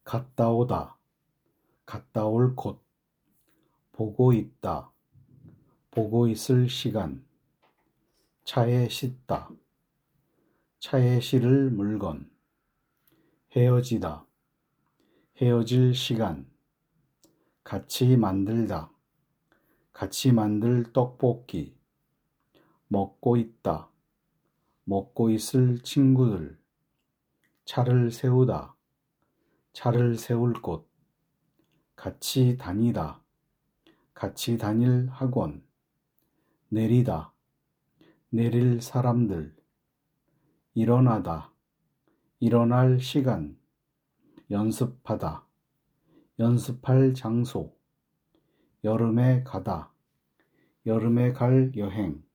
갔다 오다, 갔다 올 곳, 보고 있다, 보고 있을 시간, 차에 싣다, 차에 실을 물건, 헤어지다, 헤어질 시간, 같이 만들다, 같이 만들 떡볶이, 먹고 있다, 먹고 있을 친구들, 차를 세우다, 차를 세울 곳, 같이 다니다, 같이 다닐 학원, 내리다, 내릴 사람들, 일어나다, 일어날 시간, 연습하다, 연습할 장소, 여름에 가다, 여름에 갈 여행,